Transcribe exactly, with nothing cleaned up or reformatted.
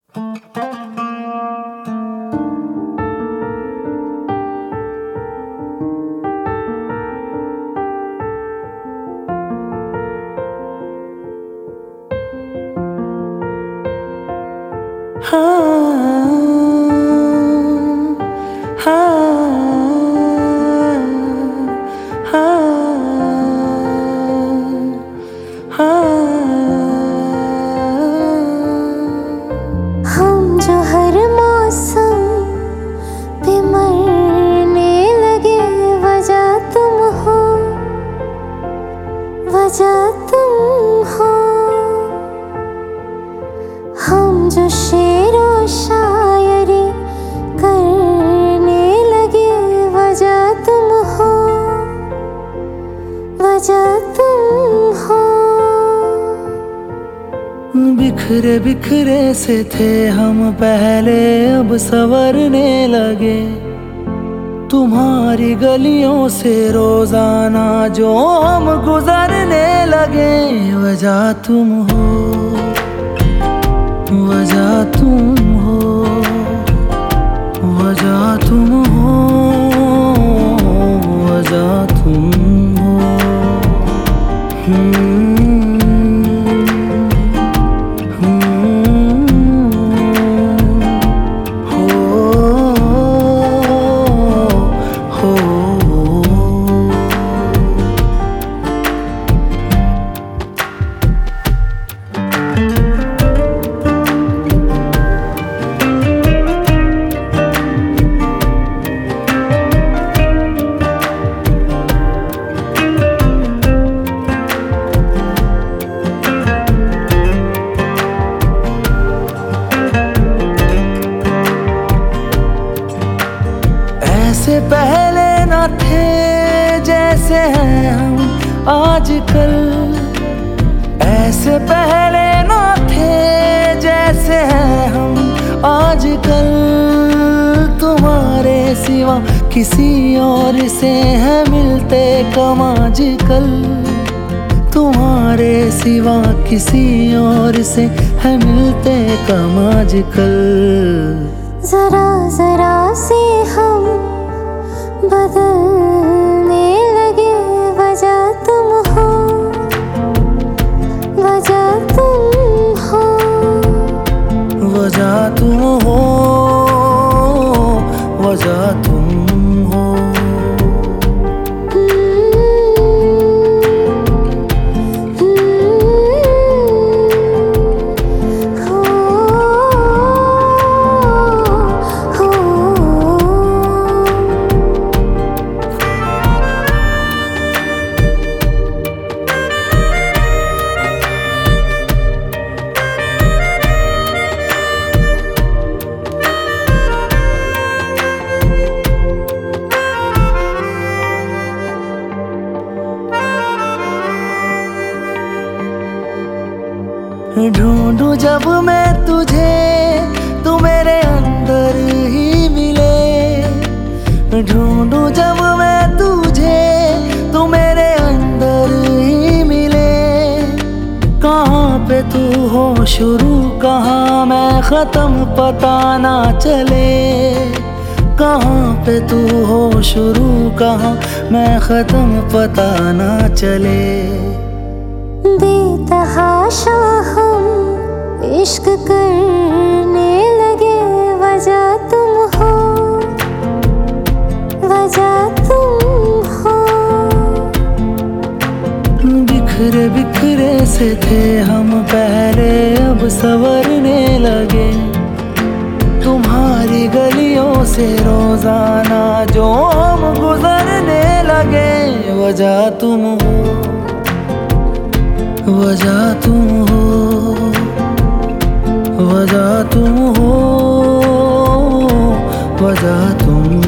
हम जो हर मौसम पे मरने लगे, वजह तुम हो, वजह तुम हो। हम जो शेरो शायरी करने लगे, वजह तुम हो, वजह तुम हो। बिखरे बिखरे से थे हम पहले, अब संवरने लगे। तुम्हारी गलियों से रोजाना जो हम गुजरने लगे, वजह तुम हो, वजह तुम हो, वजह तुम हो, वजह तुम हो। हम्म ऐसे पहले न थे जैसे हैं हम आजकल, ऐसे पहले न थे जैसे हैं हम आजकल। तुम्हारे सिवा किसी और से है मिलते कम आजकल, तुम्हारे सिवा किसी और से है मिलते कम आजकल। जरा जरा से हम बदलने लगे, वजह तुम हो, वजह तुम हो, वजह तुम हो, वजह तुम हो। ढूंढूं जब मैं तुझे, तू मेरे अंदर ही मिले। ढूंढूं जब मैं तुझे, तू मेरे अंदर ही मिले। कहाँ पे तू हो शुरू, कहाँ मैं खत्म, पता ना चले। कहाँ पे तू हो शुरू, कहाँ मैं खत्म, पता ना चले। बेतहाशा हम इश्क करने लगे, वजह तुम हो, वजह तुम हो। बिखरे बिखरे से थे हम पहले, अब संवरने लगे। तुम्हारी गलियों से रोजाना जो हम गुजरने लगे, वजह तुम हो, वजह तुम हो, वजह तुम हो, वजह तुम